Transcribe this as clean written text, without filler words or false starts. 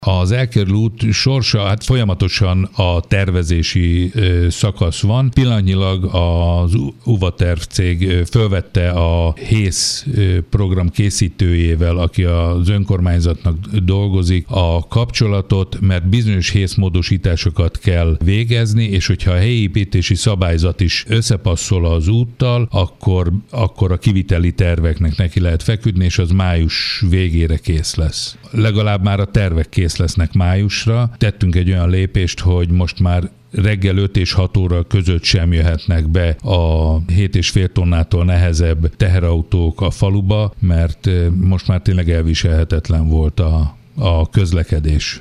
Az elkerülő út sorsa, hát folyamatosan a tervezési szakasz van. Pillanatnyilag az UVA-terv cég fölvette a HÉSZ program készítőjével, aki az önkormányzatnak dolgozik, a kapcsolatot, mert bizonyos HÉSZ módosításokat kell végezni, és hogyha a helyi építési szabályzat is összepasszol az úttal, akkor a kiviteli terveknek neki lehet feküdni, és az május végére kész lesz. Legalább már a tervek kész lesznek májusra. Tettünk egy olyan lépést, hogy most már reggel 5 és 6 óra között sem jöhetnek be a 7,5 tonnától nehezebb teherautók a faluba, mert most már tényleg elviselhetetlen volt a közlekedés.